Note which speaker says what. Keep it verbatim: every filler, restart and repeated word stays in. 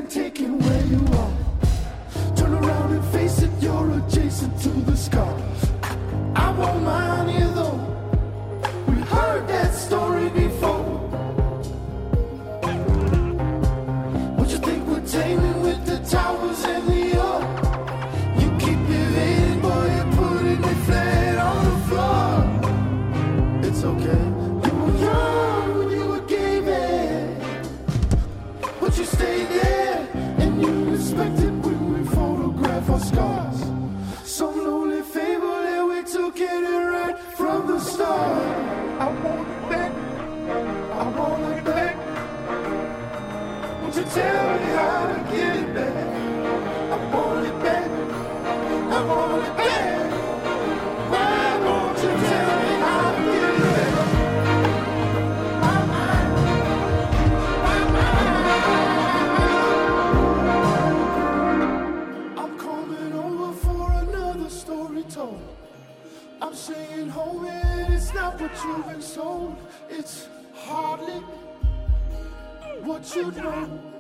Speaker 1: and taking where you are. Turn around and face it, you're adjacent to the scars. I won't mind you though, we heard that story before. What you think we're taming with the towers and the earth? You keep evading, boy, you're putting me flat on the floor. It's okay, you were young, you were gaming, but you stayed there, and you respected when we photograph our scars. Some lonely fable that we took it right from the start. I want it back, I want it back. Won't you tell me how to get it back? I want it back, I want it back. Why won't you tell me how to get it back? My mind, my mind. I'm coming over for another story told. I'm saying home and it's not what you've been sold. It's hardly what you know.